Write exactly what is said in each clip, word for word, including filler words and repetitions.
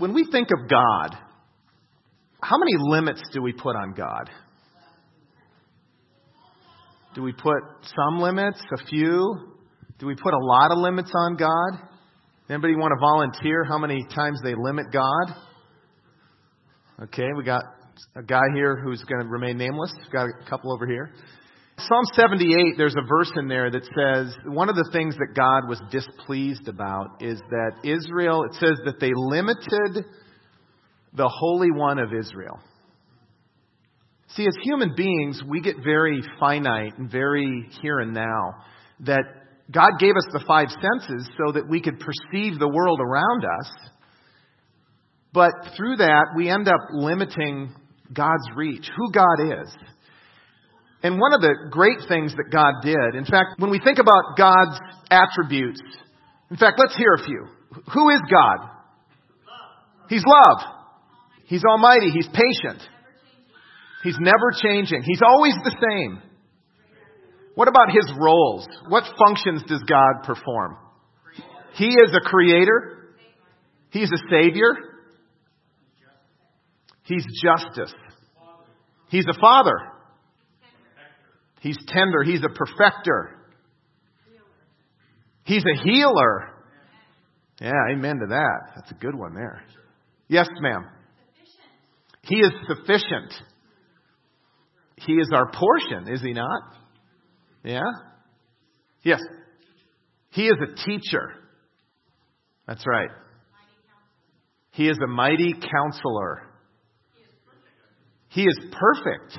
when we think of God, how many limits do we put on God? Do we put some limits, a few? Do we put a lot of limits on God? Anybody want to volunteer how many times they limit God? Okay, we got a guy here who's going to remain nameless. We've got a couple over here. Psalm seventy-eight, there's a verse in there that says, one of the things that God was displeased about is that Israel, it says that they limited the Holy One of Israel. See, as human beings, we get very finite and very here and now. That God gave us the five senses so that we could perceive the world around us. But through that, we end up limiting God's reach, who God is. And one of the great things that God did, in fact, when we think about God's attributes, in fact, let's hear a few. Who is God? He's love. He's almighty. He's patient. He's never changing. He's always the same. What about His roles? What functions does God perform? He is a creator. He's a savior. He's justice. He's a father. He's tender. He's a perfecter. He's a healer. Yeah, amen to that. That's a good one there. Yes, ma'am. He is sufficient. He is our portion, is He not? Yeah? Yes. He is a teacher. That's right. He is a mighty counselor. He is perfect.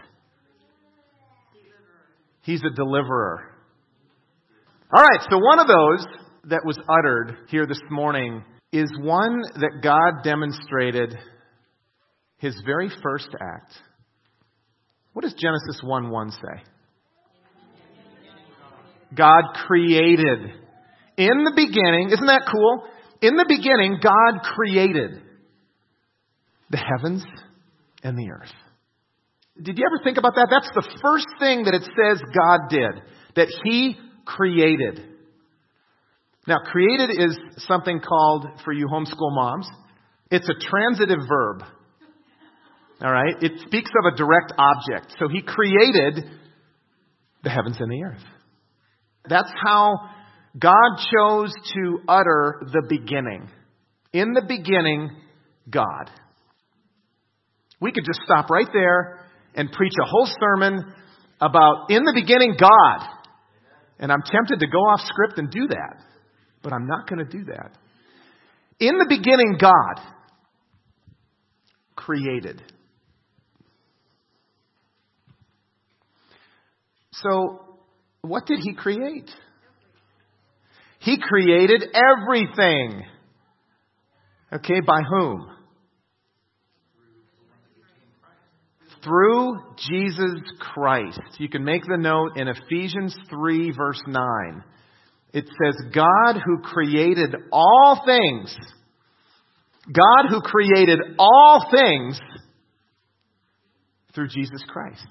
He's a deliverer. All right, so one of those that was uttered here this morning is one that God demonstrated His very first act. What does Genesis one one say? God created. In the beginning, isn't that cool? In the beginning, God created the heavens and the earth. Did you ever think about that? That's the first thing that it says God did. That He created. Now, created is something called, for you homeschool moms, it's a transitive verb. All right? It speaks of a direct object. So He created the heavens and the earth. That's how God chose to utter the beginning. In the beginning, God. We could just stop right there and preach a whole sermon about in the beginning, God. And I'm tempted to go off script and do that. But I'm not going to do that. In the beginning, God created. So, what did He create? He created everything. Okay, by whom? Through Jesus Christ. You can make the note in Ephesians three, verse nine. It says, God who created all things. God who created all things through Jesus Christ.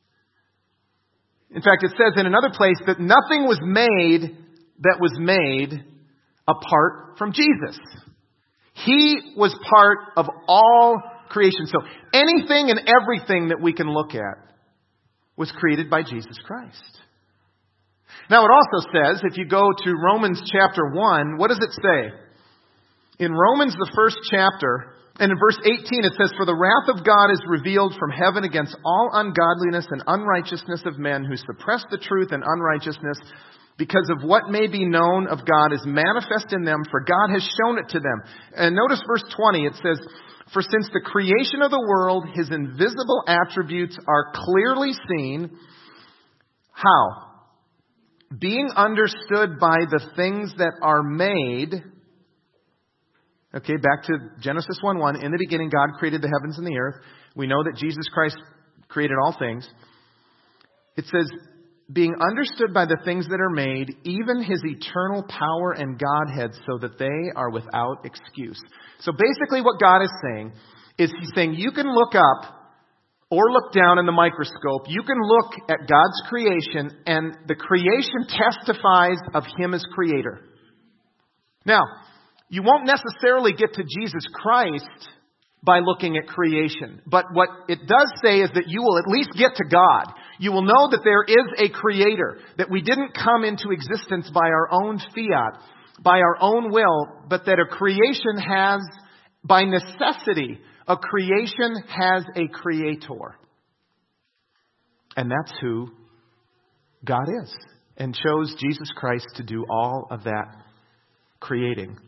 In fact, it says in another place that nothing was made that was made apart from Jesus. He was part of all creation. So anything and everything that we can look at was created by Jesus Christ. Now it also says, if you go to Romans chapter one, what does it say? In Romans, the first chapter, and in verse eighteen, it says, for the wrath of God is revealed from heaven against all ungodliness and unrighteousness of men who suppress the truth and unrighteousness, because of what may be known of God is manifest in them, for God has shown it to them. And notice verse twenty, it says, for since the creation of the world, His invisible attributes are clearly seen. How? Being understood by the things that are made. Okay, back to Genesis one one. In the beginning, God created the heavens and the earth. We know that Jesus Christ created all things. It says, being understood by the things that are made, even His eternal power and Godhead, so that they are without excuse. So basically what God is saying is He's saying you can look up or look down in the microscope. You can look at God's creation, and the creation testifies of Him as creator. Now, You won't necessarily get to Jesus Christ by looking at creation. But what it does say is that you will at least get to God. You will know that there is a creator, that we didn't come into existence by our own fiat, by our own will, but that a creation has, by necessity, a creation has a creator. And that's who God is, and chose Jesus Christ to do all of that creating.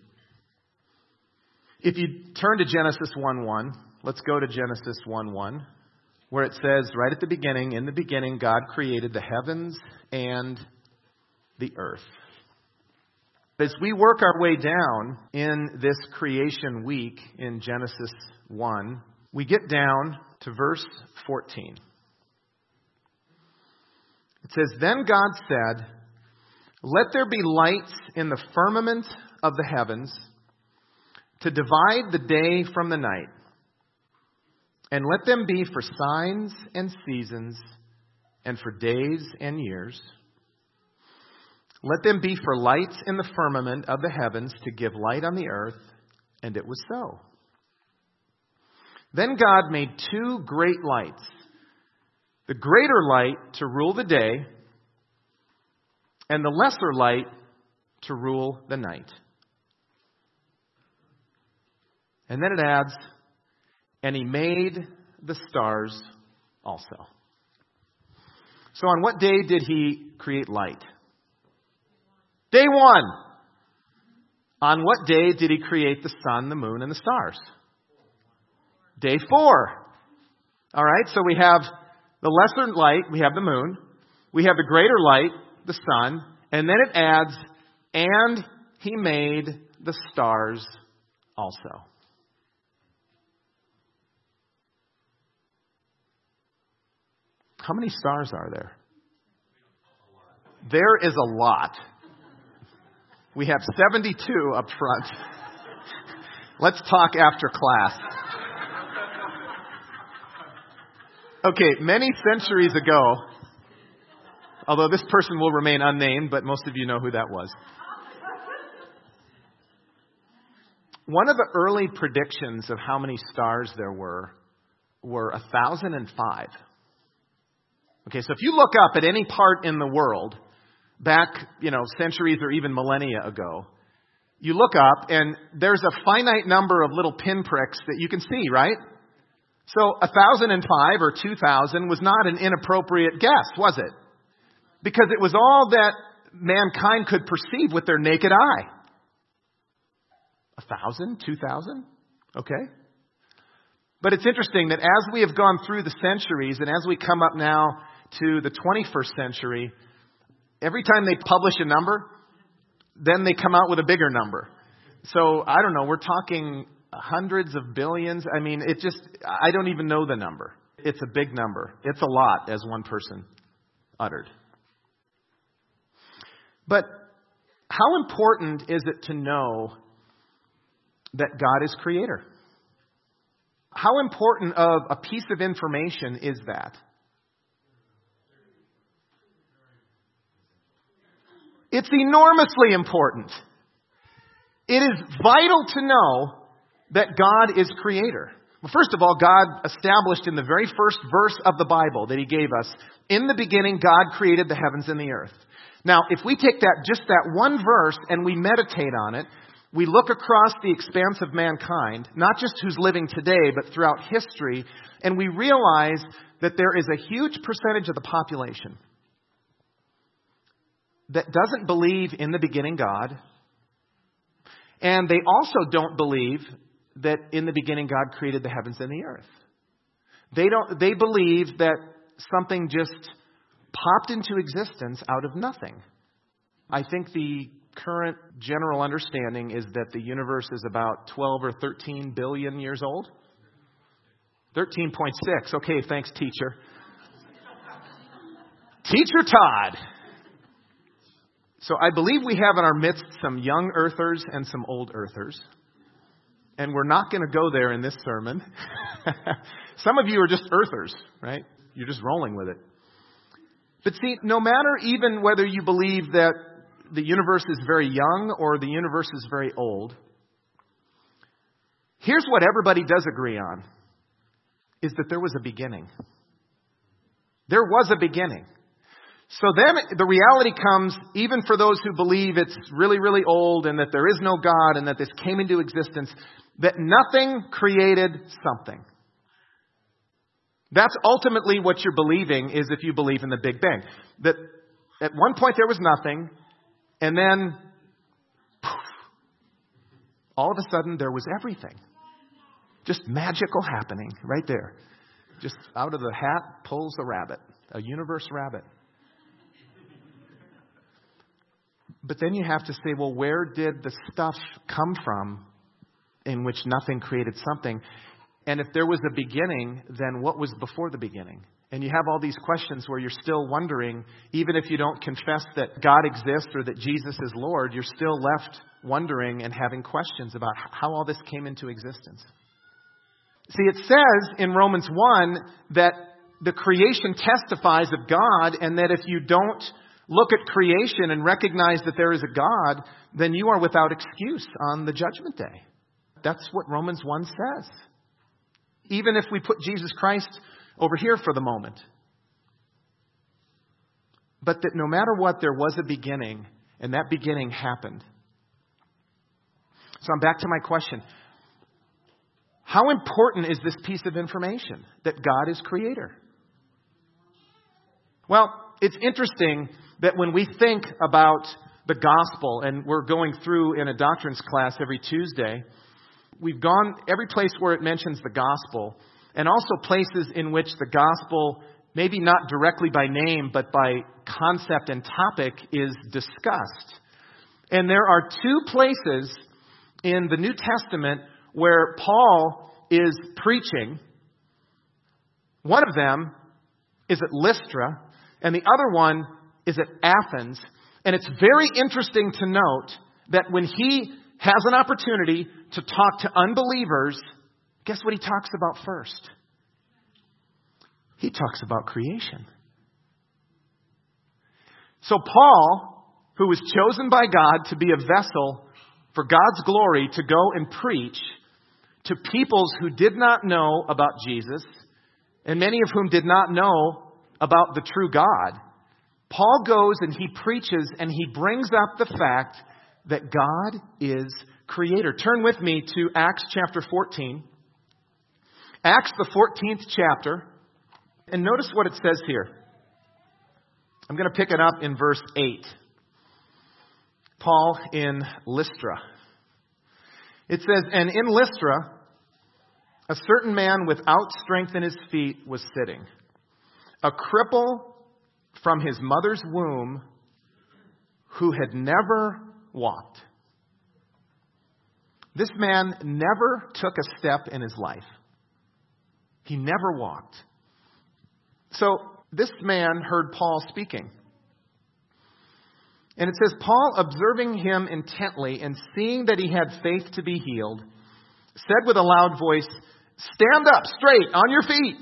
If you turn to Genesis one one, let's go to Genesis one one, where it says right at the beginning, in the beginning, God created the heavens and the earth. As we work our way down in this creation week in Genesis one, we get down to verse fourteen. It says, "Then God said, 'Let there be lights in the firmament of the heavens to divide the day from the night, and let them be for signs and seasons and for days and years. Let them be for lights in the firmament of the heavens to give light on the earth.' And it was so. Then God made two great lights, the greater light to rule the day, and the lesser light to rule the night." And then it adds, "And he made the stars also." So on what day did he create light? Day one. On what day did he create the sun, the moon, and the stars? Day four. All right, so we have the lesser light, we have the moon. We have the greater light, the sun. And then it adds, "And he made the stars also." How many stars are there? There is a lot. We have seventy-two up front. Let's talk after class. Okay, many centuries ago, although this person will remain unnamed, but most of you know who that was. One of the early predictions of how many stars there were were one thousand five. Okay, so if you look up at any part in the world, back, you know, centuries or even millennia ago, you look up and there's a finite number of little pinpricks that you can see, right? So one thousand five or two thousand was not an inappropriate guess, was it? Because it was all that mankind could perceive with their naked eye. A thousand, two thousand, okay. But it's interesting that as we have gone through the centuries and as we come up now to the twenty-first century, every time they publish a number, then they come out with a bigger number. So I don't know, we're talking hundreds of billions. I mean, it just, I don't even know the number. It's a big number. It's a lot, as one person uttered. But how important is it to know that God is creator? How important of a piece of information is that? It's enormously important. It is vital to know that God is creator. Well, first of all, God established in the very first verse of the Bible that he gave us, in the beginning, God created the heavens and the earth. Now, if we take that, just that one verse, and we meditate on it, we look across the expanse of mankind, not just who's living today, but throughout history, and we realize that there is a huge percentage of the population that doesn't believe in the beginning God, and they also don't believe that in the beginning God created the heavens and the earth. They don't. They believe that something just popped into existence out of nothing. I think the current general understanding is that the universe is about twelve or thirteen billion years old. thirteen point six. Okay, thanks, teacher. Teacher Todd. So I believe we have in our midst some young earthers and some old earthers. And we're not going to go there in this sermon. Some of you are just earthers, right? You're just rolling with it. But see, no matter even whether you believe that the universe is very young or the universe is very old, Here's what everybody does agree on, is that there was a beginning. There was a beginning. So then the reality comes, even for those who believe it's really, really old and that there is no God and that this came into existence, that nothing created something. That's ultimately what you're believing, is if you believe in the Big Bang. That at one point there was nothing, and then poof, all of a sudden there was everything. Just magical happening right there. Just out of the hat pulls a rabbit, a universe rabbit. But then you have to say, well, where did the stuff come from in which nothing created something? And if there was a beginning, then what was before the beginning? And you have all these questions where you're still wondering, even if you don't confess that God exists or that Jesus is Lord, you're still left wondering and having questions about how all this came into existence. See, it says in Romans one that the creation testifies of God, and that if you don't look at creation and recognize that there is a God, then you are without excuse on the judgment day. That's what Romans one says. Even if we put Jesus Christ over here for the moment. But that no matter what, there was a beginning, and that beginning happened. So I'm back to my question. How important is this piece of information, that God is creator? Well, it's interesting that when we think about the gospel, and we're going through in a doctrines class every Tuesday, we've gone every place where it mentions the gospel, and also places in which the gospel, maybe not directly by name, but by concept and topic, is discussed. And there are two places in the New Testament where Paul is preaching. One of them is at Lystra, and the other one is at Athens. And it's very interesting to note that when he has an opportunity to talk to unbelievers, guess what he talks about first? He talks about creation. So Paul, who was chosen by God to be a vessel for God's glory to go and preach to peoples who did not know about Jesus, and many of whom did not know about the true God, Paul goes and he preaches and he brings up the fact that God is creator. Turn with me to Acts chapter fourteen. Acts the fourteenth chapter. And notice what it says here. I'm going to pick it up in verse eight. Paul in Lystra. It says, "And in Lystra, a certain man without strength in his feet was sitting, a cripple from his mother's womb, who had never walked." This man never took a step in his life. He never walked. So this man heard Paul speaking. And it says, "Paul, observing him intently and seeing that he had faith to be healed, said with a loud voice, 'Stand up straight on your feet.'"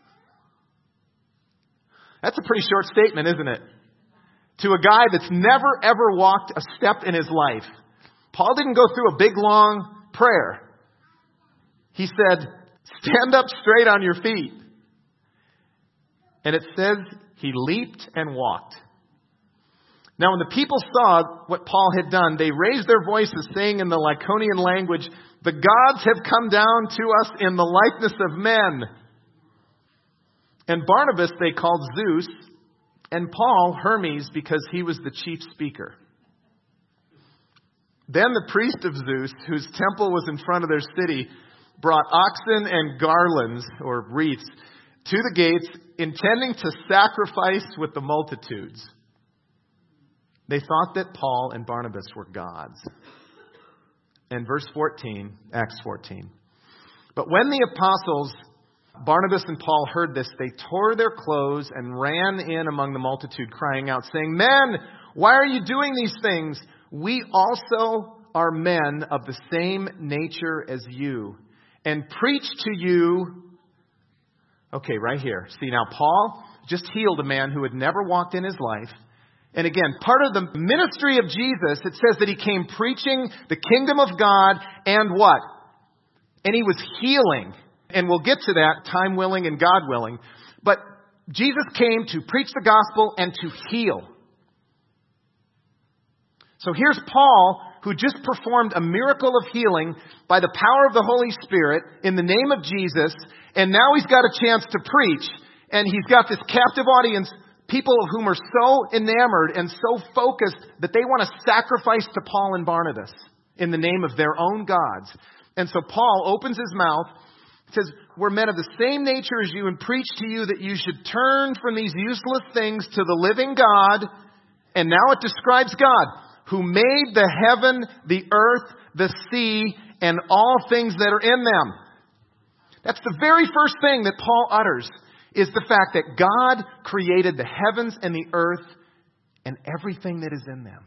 That's a pretty short statement, isn't it? To a guy that's never, ever walked a step in his life. Paul didn't go through a big, long prayer. He said, "Stand up straight on your feet." And it says he leaped and walked. Now, when the people saw what Paul had done, they raised their voices, saying in the Lycaonian language, "The gods have come down to us in the likeness of men." And Barnabas they called Zeus, and Paul Hermes, because he was the chief speaker. Then the priest of Zeus, whose temple was in front of their city, brought oxen and garlands, or wreaths, to the gates, intending to sacrifice with the multitudes. They thought that Paul and Barnabas were gods. And verse fourteen, Acts fourteen. "But when the apostles Barnabas and Paul heard this, they tore their clothes and ran in among the multitude, crying out, saying, 'Men, why are you doing these things? We also are men of the same nature as you, and preach to you.'" Okay, right here. See, now Paul just healed a man who had never walked in his life. And again, part of the ministry of Jesus, it says that he came preaching the kingdom of God and what? And he was healing. And we'll get to that, time willing and God willing. But Jesus came to preach the gospel and to heal. So here's Paul, who just performed a miracle of healing by the power of the Holy Spirit in the name of Jesus. And now he's got a chance to preach. And he's got this captive audience, people of whom are so enamored and so focused that they want to sacrifice to Paul and Barnabas in the name of their own gods. And so Paul opens his mouth, says, we're men of the same nature as you, and preach to you that you should turn from these useless things to the living God. And now it describes God, who made the heaven, the earth, the sea, and all things that are in them. That's the very first thing that Paul utters, is the fact that God created the heavens and the earth and everything that is in them.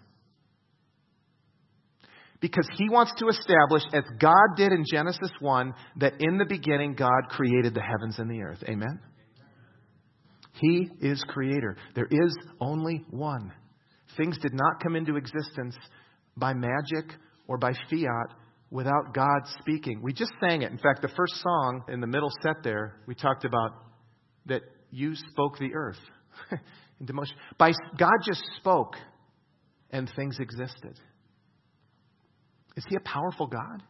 Because he wants to establish, as God did in Genesis one, that in the beginning God created the heavens and the earth. Amen? He is creator. There is only one. Things did not come into existence by magic or by fiat without God speaking. We just sang it. In fact, the first song in the middle set there, we talked about that you spoke the earth into motion. By God just spoke and things existed. Is he a powerful God?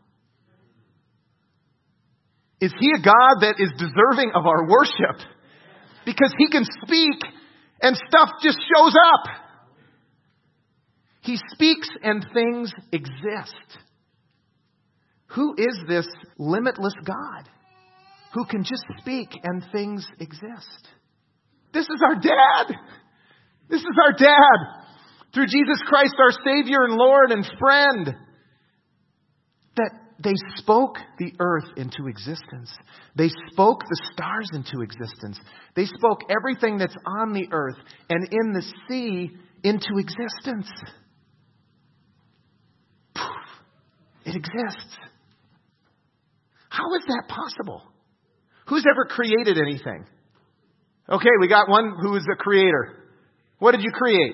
Is he a God that is deserving of our worship? Because he can speak and stuff just shows up. He speaks and things exist. Who is this limitless God who can just speak and things exist? This is our dad. This is our dad. Through Jesus Christ, our Savior and Lord and friend. That they spoke the earth into existence. They spoke the stars into existence. They spoke everything that's on the earth and in the sea into existence. Poof. It exists. How is that possible? Who's ever created anything? Okay, we got one who is a creator. What did you create?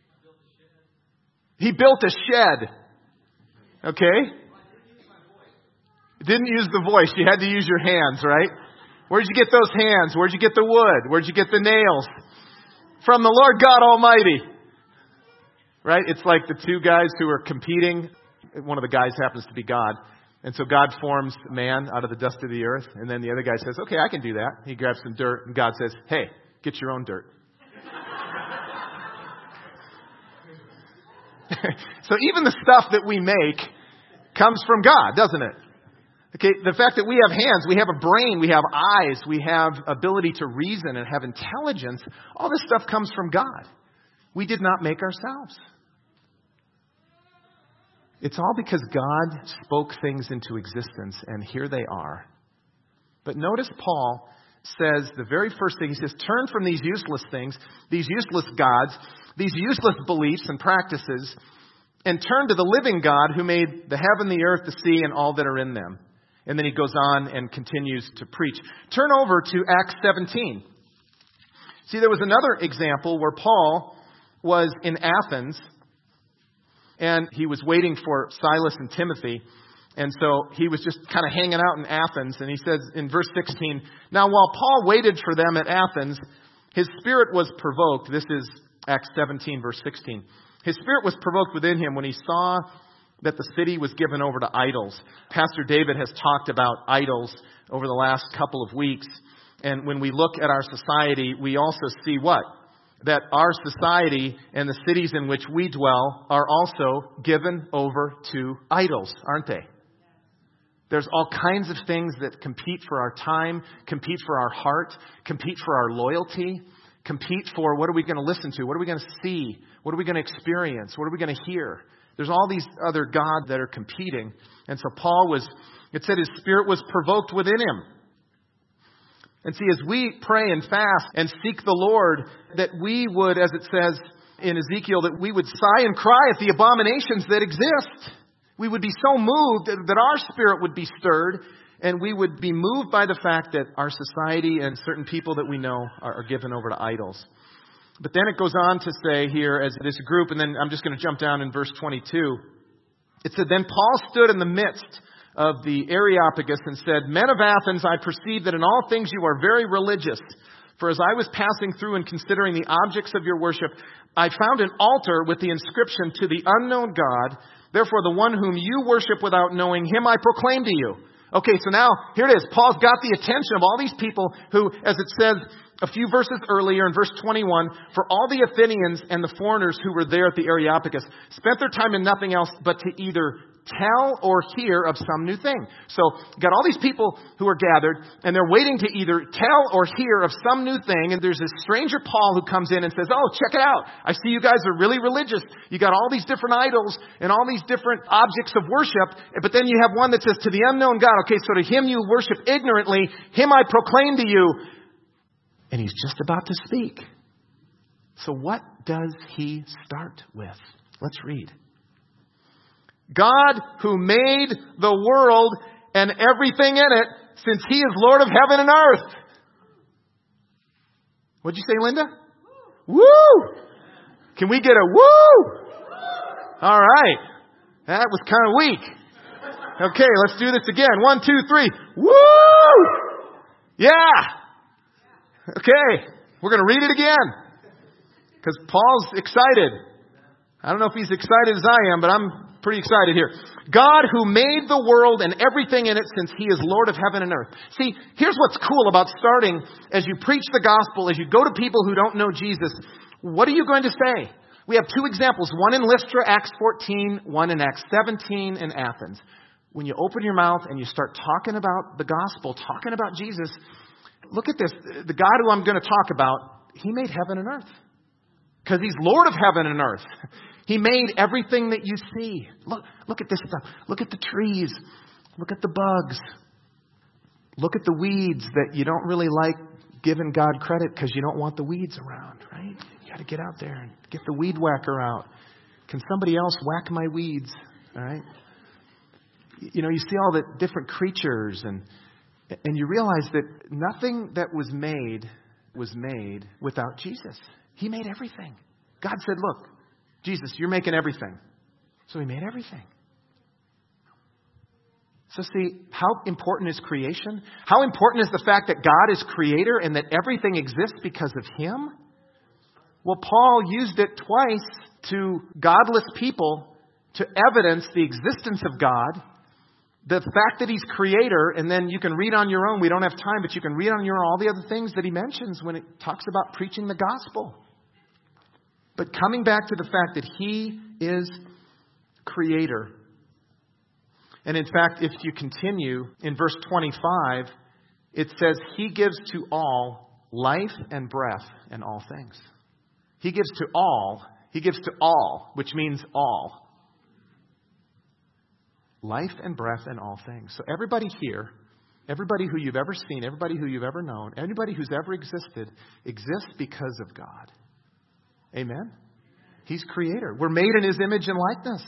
He built a shed. Okay? Didn't use the voice. You had to use your hands, right? Where'd you get those hands? Where'd you get the wood? Where'd you get the nails? From the Lord God Almighty. Right? It's like the two guys who are competing. One of the guys happens to be God. And so God forms man out of the dust of the earth. And then the other guy says, okay, I can do that. He grabs some dirt. And God says, hey, get your own dirt. So even the stuff that we make comes from God, doesn't it? Okay, the fact that we have hands, we have a brain, we have eyes, we have ability to reason and have intelligence, all this stuff comes from God. We did not make ourselves. It's all because God spoke things into existence, and here they are. But notice Paul says, the very first thing, he says, turn from these useless things, these useless gods, these useless beliefs and practices, and turn to the living God who made the heaven, the earth, the sea, and all that are in them. And then he goes on and continues to preach. Turn over to Acts seventeen. See, there was another example where Paul was in Athens, and he was waiting for Silas and Timothy. And so he was just kind of hanging out in Athens. And he says in verse sixteen, now while Paul waited for them at Athens, his spirit was provoked. This is Acts seventeen, verse sixteen. His spirit was provoked within him when he saw that the city was given over to idols. Pastor David has talked about idols over the last couple of weeks. And when we look at our society, we also see what? That our society and the cities in which we dwell are also given over to idols, aren't they? There's all kinds of things that compete for our time, compete for our heart, compete for our loyalty, compete for what are we going to listen to? What are we going to see? What are we going to experience? What are we going to hear? There's all these other gods that are competing. And so Paul was, it said his spirit was provoked within him. And see, as we pray and fast and seek the Lord, that we would, as it says in Ezekiel, that we would sigh and cry at the abominations that exist. We would be so moved that our spirit would be stirred, and we would be moved by the fact that our society and certain people that we know are, are given over to idols. But then it goes on to say here as this group, and then I'm just going to jump down in verse twenty-two. It said, then Paul stood in the midst of the Areopagus and said, "Men of Athens, I perceive that in all things you are very religious. For as I was passing through and considering the objects of your worship, I found an altar with the inscription, 'To the unknown God. Therefore, the one whom you worship without knowing, him I proclaim to you.'" Okay, so now, here it is. Paul's got the attention of all these people who, as it says a few verses earlier in verse twenty-one, "For all the Athenians and the foreigners who were there at the Areopagus spent their time in nothing else but to either tell or hear of some new thing." So, got all these people who are gathered, and they're waiting to either tell or hear of some new thing. And there's this stranger Paul who comes in and says, "Oh, check it out. I see you guys are really religious. You got all these different idols and all these different objects of worship. But then you have one that says, 'To the unknown God.' Okay, so to him you worship ignorantly, him I proclaim to you." And he's just about to speak. So what does he start with? Let's read. "God who made the world and everything in it, since he is Lord of heaven and earth." What'd you say, Linda? Woo! Woo! Can we get a woo? All right. That was kind of weak. Okay, let's do this again. One, two, three. Woo! Yeah. Okay. We're going to read it again. Because Paul's excited. I don't know if he's excited as I am, but I'm pretty excited here. "God who made the world and everything in it, since he is Lord of heaven and earth." See, here's what's cool about starting as you preach the gospel, as you go to people who don't know Jesus. What are you going to say? We have two examples. One in Lystra, Acts fourteen. One in Acts seventeen in Athens. When you open your mouth and you start talking about the gospel, talking about Jesus, look at this. The God who I'm going to talk about, he made heaven and earth. Because he's Lord of heaven and earth. He made everything that you see. Look, look at this stuff. Look at the trees. Look at the bugs. Look at the weeds that you don't really like giving God credit because you don't want the weeds around, right? You got to get out there and get the weed whacker out. Can somebody else whack my weeds? All right. You know, you see all the different creatures and and you realize that nothing that was made was made without Jesus. He made everything. God said, "Look, Jesus, you're making everything." So he made everything. So see, how important is creation? How important is the fact that God is creator and that everything exists because of him? Well, Paul used it twice to godless people to evidence the existence of God, the fact that he's creator, and then you can read on your own. We don't have time, but you can read on your own all the other things that he mentions when it talks about preaching the gospel. But coming back to the fact that he is creator. And in fact, if you continue in verse twenty-five, it says he gives to all life and breath and all things. He gives to all. He gives to all, which means all. Life and breath and all things. So everybody here, everybody who you've ever seen, everybody who you've ever known, anybody who's ever existed, exists because of God. Amen? He's creator. We're made in his image and likeness.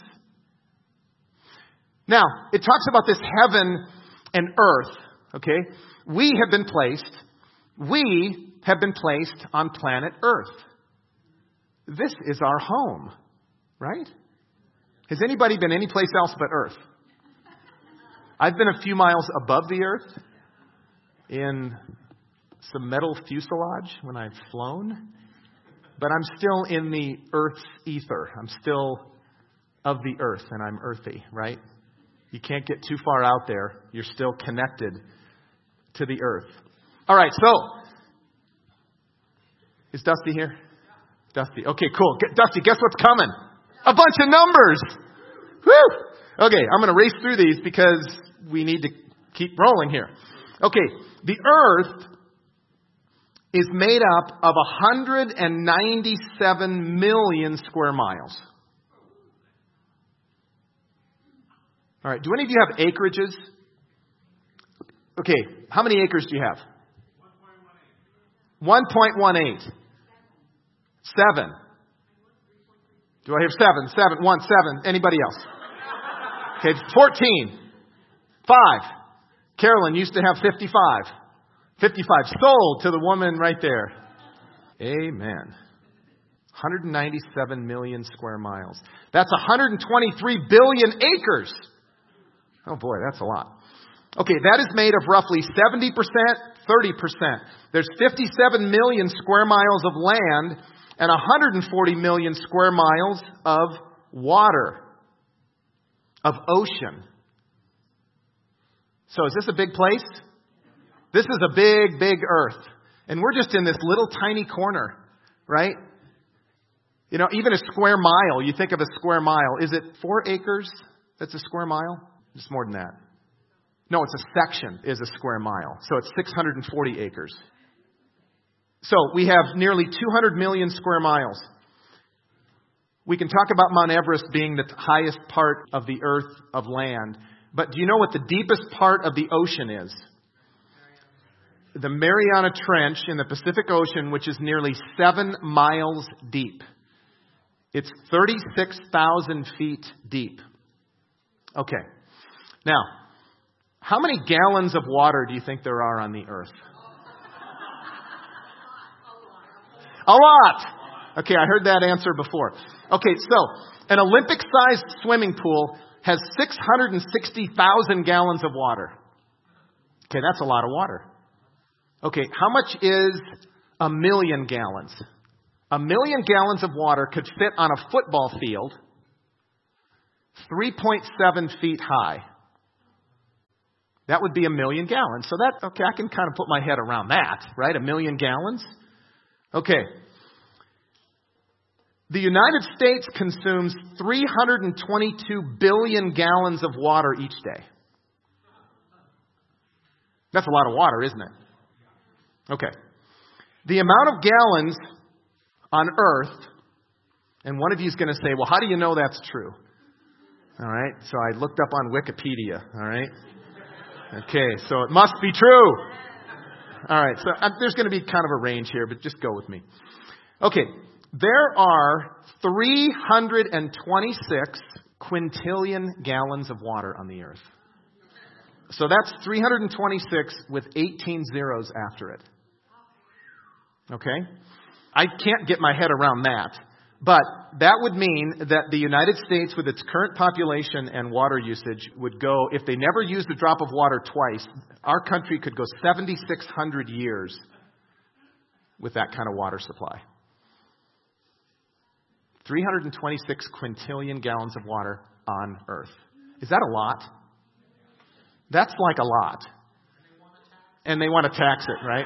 Now, it talks about this heaven and earth. Okay? We have been placed, we have been placed on planet Earth. This is our home. Right? Has anybody been any place else but Earth? I've been a few miles above the earth in some metal fuselage when I've flown. But I'm still in the earth's ether. I'm still of the earth and I'm earthy, right? You can't get too far out there. You're still connected to the earth. All right, so is Dusty here? Dusty. Okay, cool. Get, Dusty, guess what's coming? A bunch of numbers. Woo! Okay, I'm going to race through these because we need to keep rolling here. Okay, the earth is made up of one hundred ninety-seven million square miles. All right, do any of you have acreages? Okay, how many acres do you have? one point one eight. Seven. Do I hear seven? Seven. One, seven. Anybody else? Okay, fourteen. Five. Carolyn used to have fifty-five. fifty-five. Sold to the woman right there. Amen. one hundred ninety-seven million square miles. That's one hundred twenty-three billion acres. Oh boy, that's a lot. Okay, that is made of roughly seventy percent, thirty percent. There's fifty-seven million square miles of land and one hundred forty million square miles of water, of ocean. So is this a big place? This is a big, big earth. And we're just in this little tiny corner, right? You know, even a square mile, you think of a square mile. Is it four acres that's a square mile? It's more than that. No, it's a section is a square mile. So it's six hundred forty acres. So we have nearly two hundred million square miles. We can talk about Mount Everest being the highest part of the earth of land. But do you know what the deepest part of the ocean is? The Mariana Trench in the Pacific Ocean, which is nearly seven miles deep. It's thirty-six thousand feet deep. Okay. Now, how many gallons of water do you think there are on the earth? A lot. Okay, I heard that answer before. Okay, so an Olympic-sized swimming pool has six hundred sixty thousand gallons of water. Okay, that's a lot of water. Okay, how much is a million gallons? A million gallons of water could fit on a football field three point seven feet high. That would be a million gallons. So that, okay, I can kind of put my head around that, right? A million gallons. Okay. The United States consumes three hundred twenty-two billion gallons of water each day. That's a lot of water, isn't it? Okay. The amount of gallons on Earth, and one of you is going to say, well, how do you know that's true? All right. So I looked up on Wikipedia. All right. Okay. So it must be true. All right. So uh, there's going to be kind of a range here, but just go with me. Okay. There are three hundred twenty-six quintillion gallons of water on the earth. So that's three hundred twenty-six with eighteen zeros after it. Okay? I can't get my head around that. But that would mean that the United States, with its current population and water usage, would go, if they never used a drop of water twice, our country could go seventy-six hundred years with that kind of water supply. three hundred twenty-six quintillion gallons of water on Earth. Is that a lot? That's like a lot. And they want to tax it, right?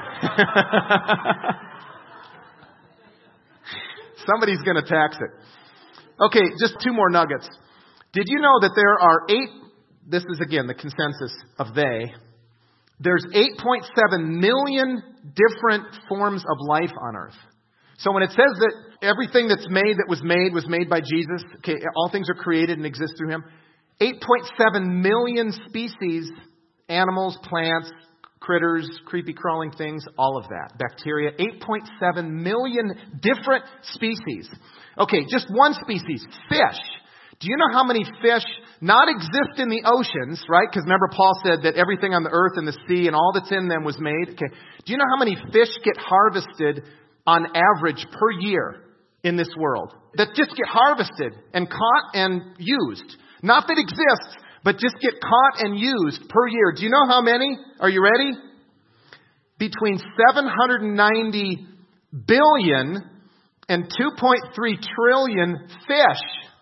Somebody's going to tax it. Okay, just two more nuggets. Did you know that there are eight, this is again the consensus of they, there's eight point seven million different forms of life on Earth. So when it says that everything that's made that was made was made by Jesus, okay, all things are created and exist through Him, eight point seven million species, animals, plants, critters, creepy crawling things, all of that. Bacteria, eight point seven million different species. Okay, just one species, fish. Do you know how many fish not exist in the oceans, right? Because remember Paul said that everything on the earth and the sea and all that's in them was made. Okay, do you know how many fish get harvested on average per year in this world? That just get harvested and caught and used. Not that exist, but just get caught and used per year. Do you know how many? Are you ready? Between seven hundred ninety billion and two point three trillion fish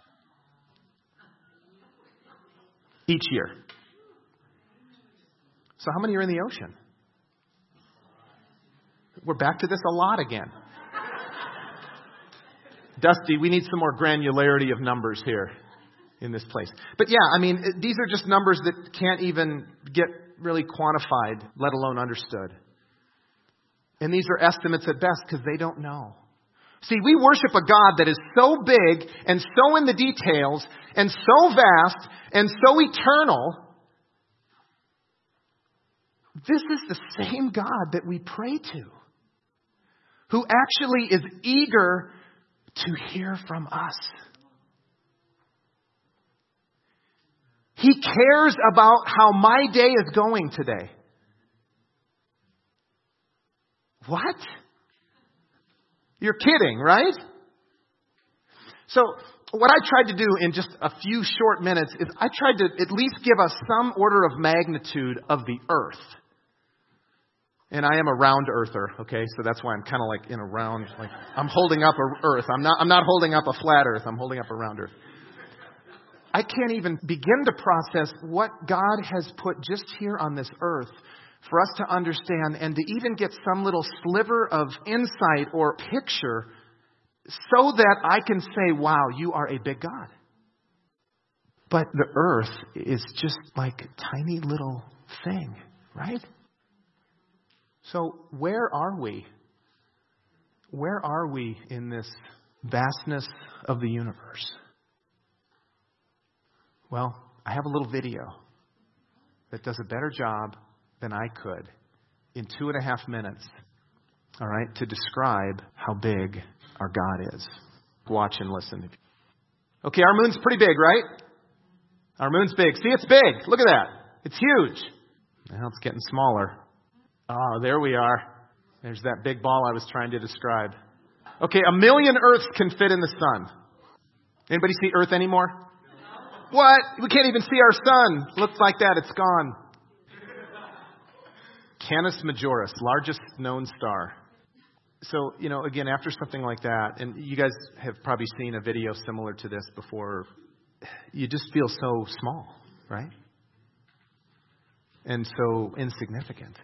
each year. So how many are in the ocean? We're back to this a lot again. Dusty, we need some more granularity of numbers here in this place. But yeah, I mean, these are just numbers that can't even get really quantified, let alone understood. And these are estimates at best because they don't know. See, we worship a God that is so big and so in the details and so vast and so eternal. This is the same God that we pray to, who actually is eager to hear from us. He cares about how my day is going today. What? You're kidding, right? So, what I tried to do in just a few short minutes is I tried to at least give us some order of magnitude of the earth. And I am a round earther, okay? So that's why I'm kind of like in a round, like I'm holding up a earth. I'm not, I'm not holding up a flat earth. I'm holding up a round earth. I can't even begin to process what God has put just here on this earth for us to understand and to even get some little sliver of insight or picture so that I can say, wow, you are a big God. But the earth is just like a tiny little thing, right? So where are we? Where are we in this vastness of the universe? Well, I have a little video that does a better job than I could in two and a half minutes, all right, to describe how big our God is. Watch and listen. Okay, our moon's pretty big, right? Our moon's big. See, it's big. Look at that. It's huge. Now it's getting smaller. Oh, there we are. There's that big ball I was trying to describe. Okay, a million Earths can fit in the sun. Anybody see Earth anymore? What? We can't even see our sun. Looks like that. It's gone. Canis Majoris, largest known star. So, you know, again, after something like that, and you guys have probably seen a video similar to this before, you just feel so small, right? And so insignificant.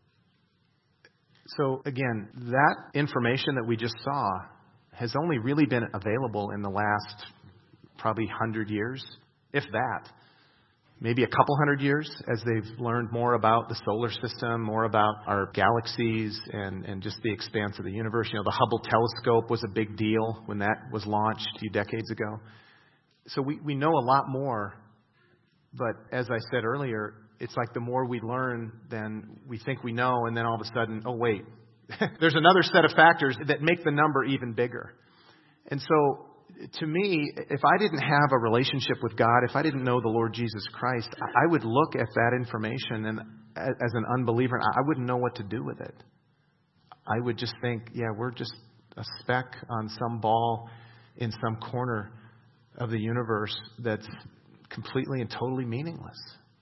So, again, that information that we just saw has only really been available in the last probably hundred years, if that. Maybe a couple hundred years as they've learned more about the solar system, more about our galaxies and, and just the expanse of the universe. You know, the Hubble telescope was a big deal when that was launched a few decades ago. So we, we know a lot more. But as I said earlier, it's like the more we learn, then we think we know. And then all of a sudden, oh, wait, there's another set of factors that make the number even bigger. And so to me, if I didn't have a relationship with God, if I didn't know the Lord Jesus Christ, I would look at that information and as an unbeliever, I wouldn't know what to do with it. I would just think, yeah, we're just a speck on some ball in some corner of the universe that's completely and totally meaningless.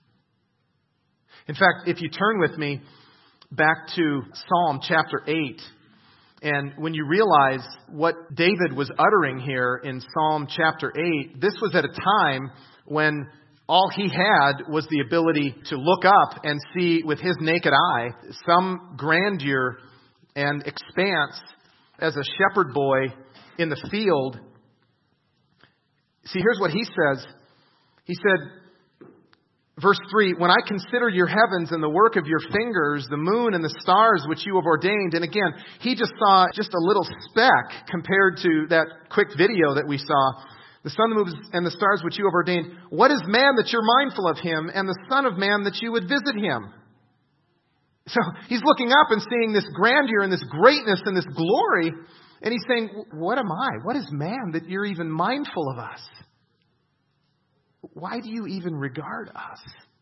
In fact, if you turn with me back to Psalm chapter eight, and when you realize what David was uttering here in Psalm chapter eight, this was at a time when all he had was the ability to look up and see with his naked eye some grandeur and expanse as a shepherd boy in the field. See, here's what he says. He said, verse three, when I consider your heavens and the work of your fingers, the moon and the stars which you have ordained. And again, he just saw just a little speck compared to that quick video that we saw. The sun, the moon, and the stars which you have ordained. What is man that you're mindful of him, and the son of man that you would visit him? So he's looking up and seeing this grandeur and this greatness and this glory. And he's saying, what am I? What is man that you're even mindful of us? Why do you even regard us?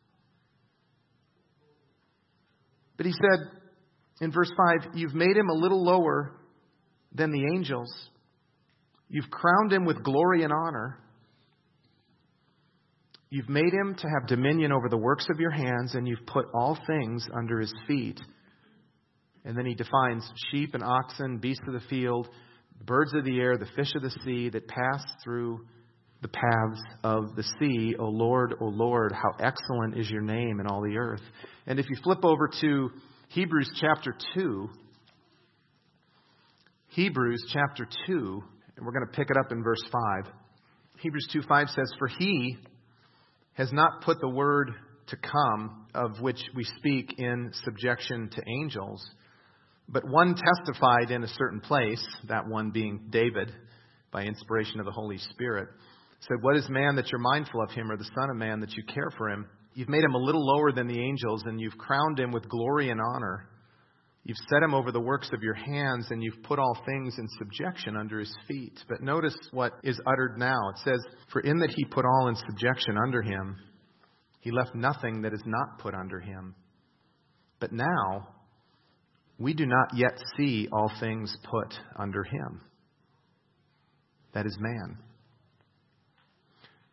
But he said in verse five, you've made him a little lower than the angels. You've crowned him with glory and honor. You've made him to have dominion over the works of your hands, and you've put all things under his feet. And then he defines sheep and oxen, beasts of the field, birds of the air, the fish of the sea that pass through the paths of the sea. O Lord, O Lord, how excellent is your name in all the earth. And if you flip over to Hebrews chapter two, Hebrews chapter two, and we're going to pick it up in verse five. Hebrews two five says, for he has not put the word to come of which we speak in subjection to angels, but one testified in a certain place, that one being David, by inspiration of the Holy Spirit, said, what is man that you're mindful of him, or the son of man that you care for him? You've made him a little lower than the angels, and you've crowned him with glory and honor. You've set him over the works of your hands, and you've put all things in subjection under his feet. But notice what is uttered now. It says, for in that he put all in subjection under him, he left nothing that is not put under him. But now, we do not yet see all things put under him. That is man.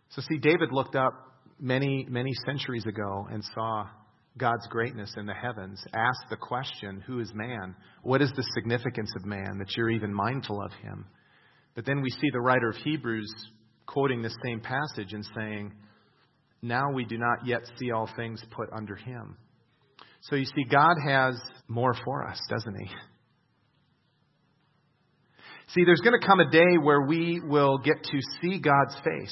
So see, David looked up many, many centuries ago and saw God's greatness in the heavens, asked the question, who is man? What is the significance of man that you're even mindful of him? But then we see the writer of Hebrews quoting this same passage and saying, now we do not yet see all things put under him. So you see, God has more for us, doesn't he? See, there's going to come a day where we will get to see God's face.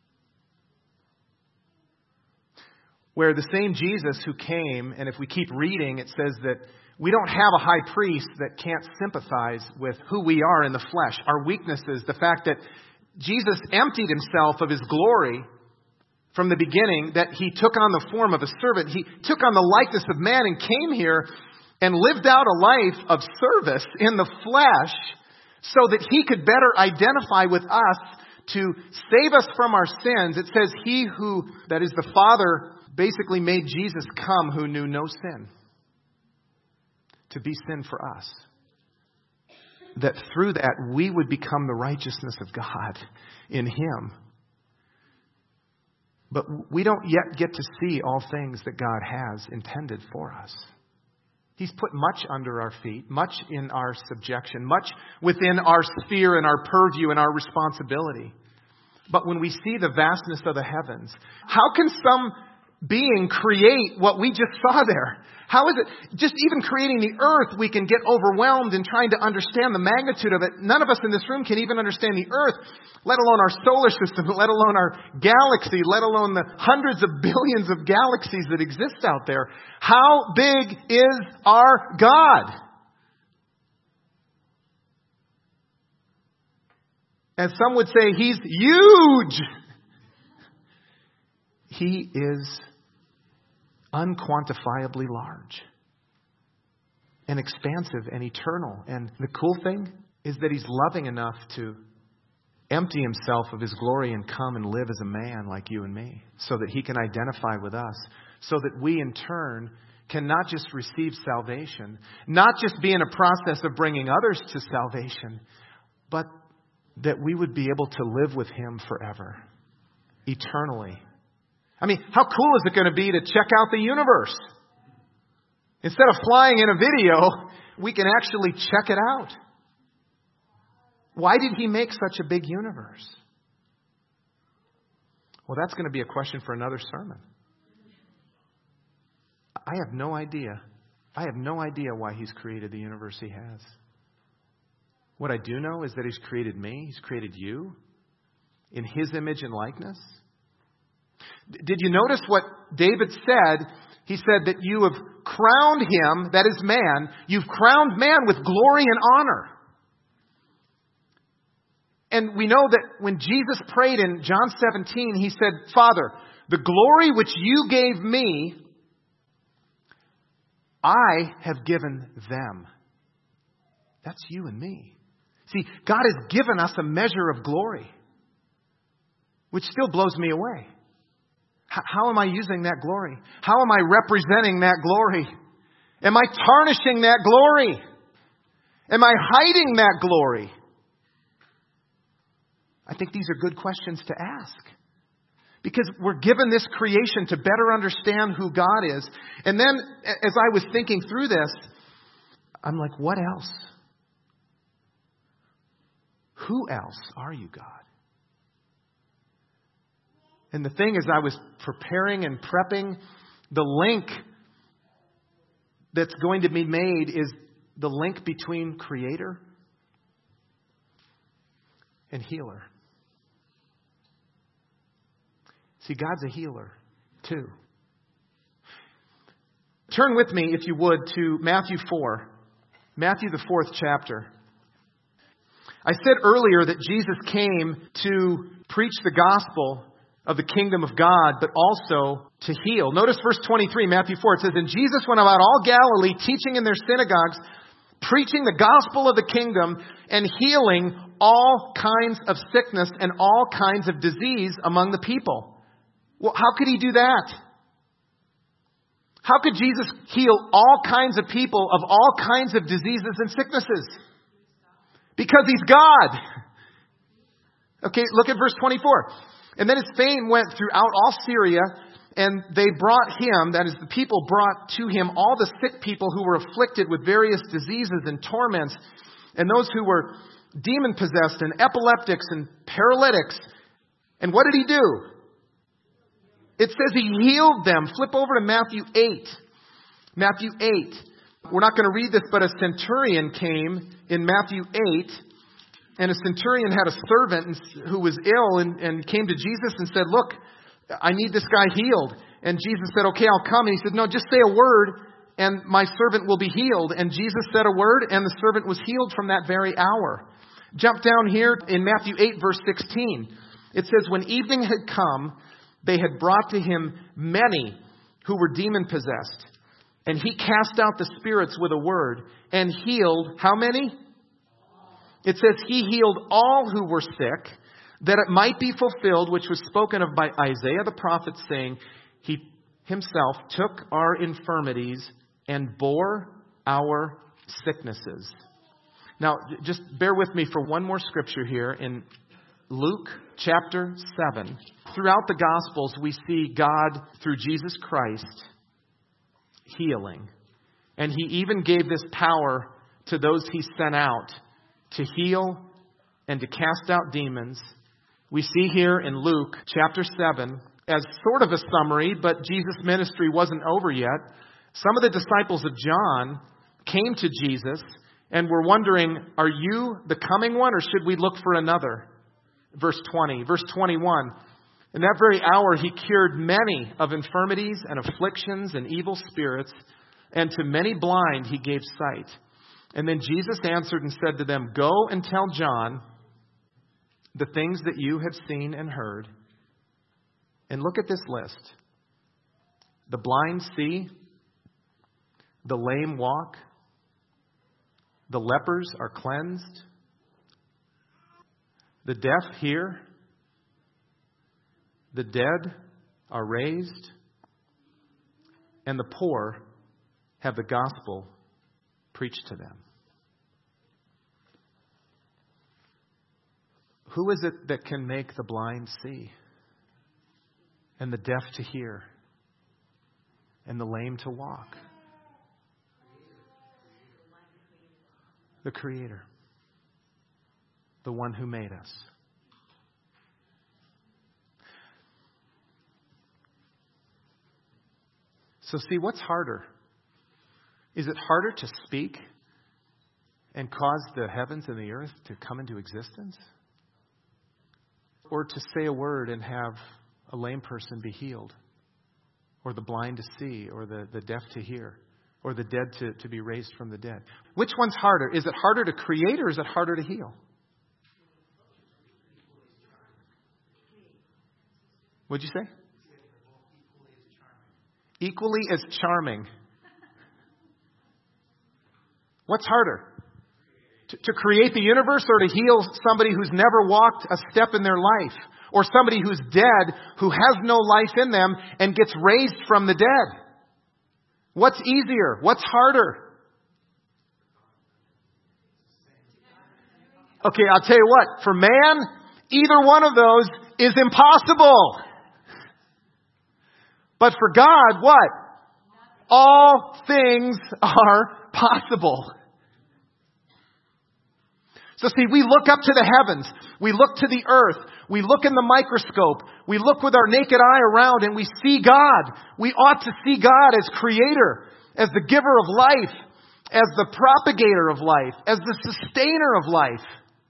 Where the same Jesus who came, and if we keep reading, it says that we don't have a high priest that can't sympathize with who we are in the flesh, our weaknesses, the fact that Jesus emptied himself of his glory from the beginning, that he took on the form of a servant. He took on the likeness of man and came here and lived out a life of service in the flesh so that he could better identify with us to save us from our sins. It says he who, that is the Father, basically made Jesus come who knew no sin, to be sin for us. That through that we would become the righteousness of God in him. But we don't yet get to see all things that God has intended for us. He's put much under our feet, much in our subjection, much within our sphere and our purview and our responsibility. But when we see the vastness of the heavens, how can some being create what we just saw there? How is it, just even creating the earth, we can get overwhelmed in trying to understand the magnitude of it. None of us in this room can even understand the earth, let alone our solar system, let alone our galaxy, let alone the hundreds of billions of galaxies that exist out there. How big is our God? As some would say, he's huge. He is unquantifiably large and expansive and eternal. And the cool thing is that he's loving enough to empty himself of his glory and come and live as a man like you and me, so that he can identify with us, so that we in turn can not just receive salvation, not just be in a process of bringing others to salvation, but that we would be able to live with him forever, eternally. I mean, how cool is it going to be to check out the universe? Instead of flying in a video, we can actually check it out. Why did he make such a big universe? Well, that's going to be a question for another sermon. I have no idea. I have no idea why he's created the universe he has. What I do know is that he's created me. He's created you in his image and likeness. Did you notice what David said? He said that you have crowned him, that is man, you've crowned man with glory and honor. And we know that when Jesus prayed in John seventeen, he said, Father, the glory which you gave me, I have given them. That's you and me. See, God has given us a measure of glory, which still blows me away. How am I using that glory? How am I representing that glory? Am I tarnishing that glory? Am I hiding that glory? I think these are good questions to ask. Because we're given this creation to better understand who God is. And then, as I was thinking through this, I'm like, what else? Who else are you, God? And the thing is, I was preparing and prepping, the link that's going to be made is the link between creator and healer. See, God's a healer too. Turn with me, if you would, to Matthew four. Matthew, the fourth chapter. I said earlier that Jesus came to preach the gospel of the kingdom of God, but also to heal. Notice verse twenty-three, Matthew four. It says, And Jesus went about all Galilee, teaching in their synagogues, preaching the gospel of the kingdom, and healing all kinds of sickness and all kinds of disease among the people. Well, how could he do that? How could Jesus heal all kinds of people of all kinds of diseases and sicknesses? Because he's God. Okay, look at verse twenty-four. And then his fame went throughout all Syria, and they brought him, that is, the people brought to him all the sick people who were afflicted with various diseases and torments, and those who were demon-possessed, and epileptics, and paralytics. And what did he do? It says he healed them. Flip over to Matthew eight. Matthew eight. We're not going to read this, but a centurion came in Matthew eight. And a centurion had a servant who was ill and, and came to Jesus and said, look, I need this guy healed. And Jesus said, okay, I'll come. And he said, no, just say a word and my servant will be healed. And Jesus said a word and the servant was healed from that very hour. Jump down here in Matthew eight, verse sixteen. It says, when evening had come, they had brought to him many who were demon-possessed. And he cast out the spirits with a word and healed how many? It says he healed all who were sick, that it might be fulfilled, which was spoken of by Isaiah the prophet, saying, he himself took our infirmities and bore our sicknesses. Now, just bear with me for one more scripture here in Luke chapter seven. Throughout the Gospels, we see God, through Jesus Christ, healing. And he even gave this power to those he sent out to heal and to cast out demons. We see here in Luke chapter seven, as sort of a summary, but Jesus' ministry wasn't over yet. Some of the disciples of John came to Jesus and were wondering, are you the coming one or should we look for another? Verse twenty, verse twenty-one. In that very hour, he cured many of infirmities and afflictions and evil spirits, and to many blind he gave sight. And then Jesus answered and said to them, go and tell John the things that you have seen and heard. And look at this list. The blind see, the lame walk, the lepers are cleansed, the deaf hear, the dead are raised, and the poor have the gospel preached to them. Who is it that can make the blind see, and the deaf to hear, and the lame to walk? The Creator. The one who made us. So see, what's harder? Is it harder to speak and cause the heavens and the earth to come into existence? Or to say a word and have a lame person be healed? Or the blind to see? Or the, the deaf to hear? Or the dead to, to be raised from the dead? Which one's harder? Is it harder to create or is it harder to heal? What'd you say? Equally as charming. What's harder? To, to create the universe or to heal somebody who's never walked a step in their life? Or somebody who's dead, who has no life in them and gets raised from the dead? What's easier? What's harder? Okay, I'll tell you what. For man, either one of those is impossible. But for God, what? All things are possible. So see, we look up to the heavens. We look to the earth. We look in the microscope. We look with our naked eye around and we see God. We ought to see God as creator, as the giver of life, as the propagator of life, as the sustainer of life.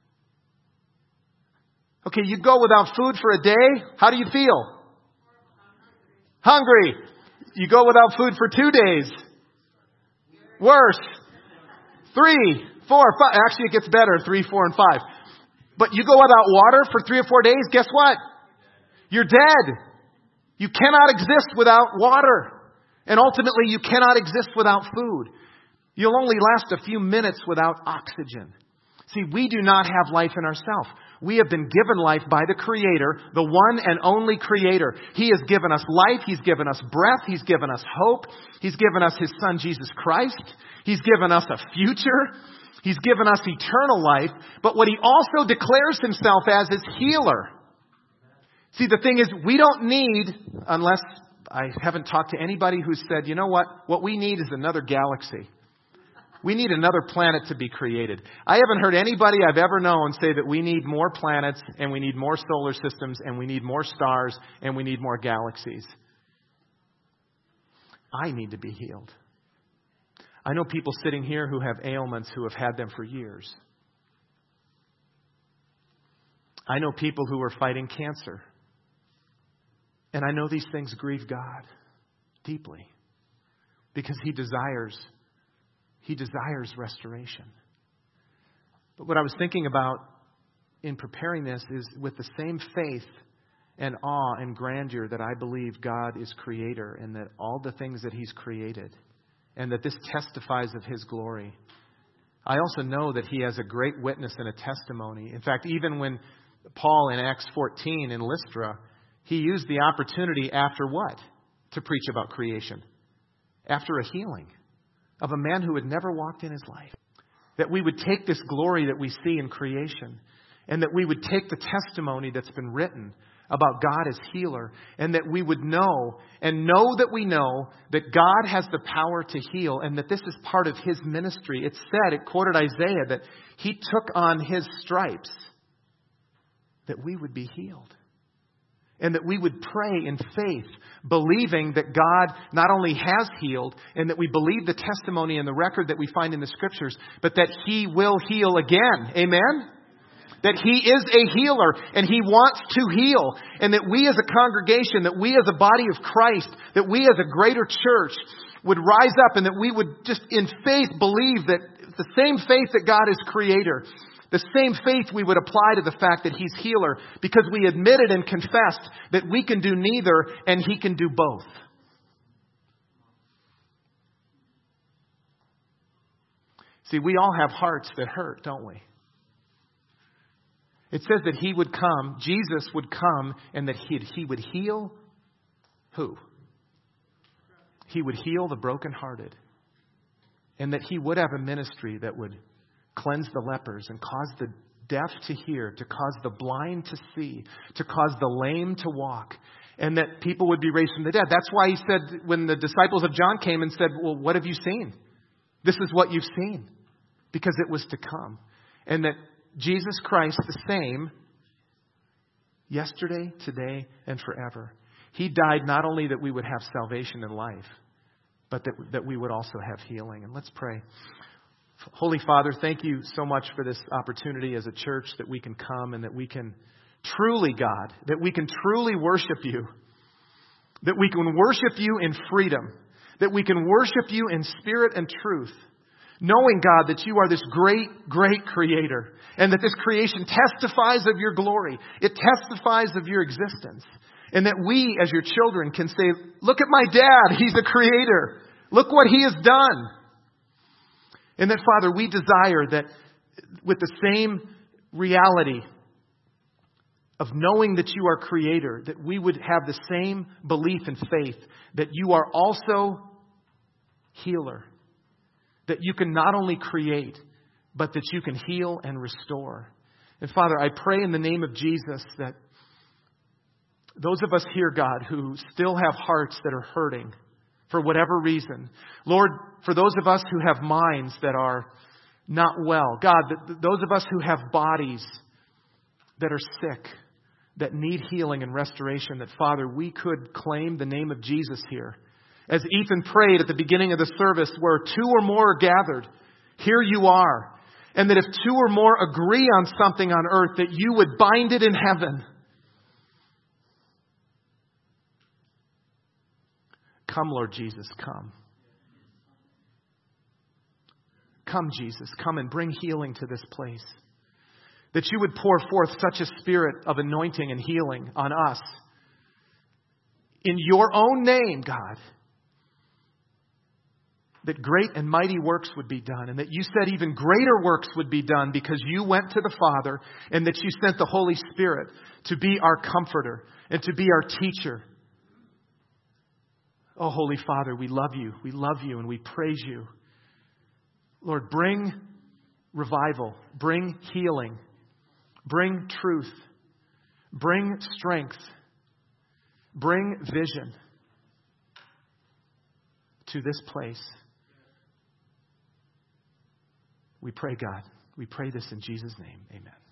Okay, you go without food for a day. How do you feel? Hungry. You go without food for two days. Worse. Three, four, five. Actually, it gets better. Three, four, and five. But you go without water for three or four days. Guess what? You're dead. You cannot exist without water. And ultimately, you cannot exist without food. You'll only last a few minutes without oxygen. See, we do not have life in ourselves. We have been given life by the Creator, the one and only Creator. He has given us life. He's given us breath. He's given us hope. He's given us His Son, Jesus Christ. He's given us a future. He's given us eternal life. But what He also declares Himself as is healer. See, the thing is, we don't need, unless I haven't talked to anybody who said, you know what, what we need is another galaxy. We need another planet to be created. I haven't heard anybody I've ever known say that we need more planets and we need more solar systems and we need more stars and we need more galaxies. I need to be healed. I know people sitting here who have ailments who have had them for years. I know people who are fighting cancer. And I know these things grieve God deeply because He desires, He desires restoration. But what I was thinking about in preparing this is with the same faith and awe and grandeur that I believe God is creator and that all the things that He's created and that this testifies of His glory. I also know that He has a great witness and a testimony. In fact, even when Paul in Acts fourteen in Lystra, he used the opportunity after what? To preach about creation. After a healing of a man who had never walked in his life. That we would take this glory that we see in creation and that we would take the testimony that's been written about God as healer and that we would know and know that we know that God has the power to heal and that this is part of His ministry. It said, it quoted Isaiah, that He took on His stripes that we would be healed. And that we would pray in faith, believing that God not only has healed, and that we believe the testimony and the record that we find in the Scriptures, but that He will heal again. Amen? That He is a healer, and He wants to heal. And that we as a congregation, that we as a body of Christ, that we as a greater church would rise up and that we would just in faith believe that the same faith that God is creator, the same faith we would apply to the fact that He's healer because we admitted and confessed that we can do neither and He can do both. See, we all have hearts that hurt, don't we? It says that He would come, Jesus would come, and that He he would heal who? He would heal the brokenhearted. And that He would have a ministry that would cleanse the lepers and cause the deaf to hear, to cause the blind to see, to cause the lame to walk, and that people would be raised from the dead. That's why He said when the disciples of John came and said, well, what have you seen? This is what you've seen, because it was to come. And that Jesus Christ, the same, yesterday, today, and forever. He died not only that we would have salvation in life, but that, that we would also have healing. And let's pray. Holy Father, thank You so much for this opportunity as a church that we can come and that we can truly, God, that we can truly worship You. That we can worship You in freedom. That we can worship You in spirit and truth. Knowing, God, that You are this great, great creator. And that this creation testifies of Your glory. It testifies of Your existence. And that we, as Your children, can say, look at my dad. He's a creator. Look what he has done. And that, Father, we desire that with the same reality of knowing that You are creator, that we would have the same belief and faith that You are also healer. That You can not only create, but that You can heal and restore. And Father, I pray in the name of Jesus that those of us here, God, who still have hearts that are hurting for whatever reason. Lord, for those of us who have minds that are not well. God, those of us who have bodies that are sick, that need healing and restoration, that, Father, we could claim the name of Jesus here. As Ethan prayed at the beginning of the service, where two or more are gathered, here You are. And that if two or more agree on something on earth, that You would bind it in heaven. Come, Lord Jesus, come. Come, Jesus, come and bring healing to this place. That You would pour forth such a spirit of anointing and healing on us. In Your own name, God. That great and mighty works would be done. And that You said even greater works would be done because You went to the Father and that You sent the Holy Spirit to be our comforter and to be our teacher. Oh, Holy Father, we love You. We love You and we praise You. Lord, bring revival. Bring healing. Bring truth. Bring strength. bring vision to this place. We pray, God. We pray this in Jesus' name. Amen.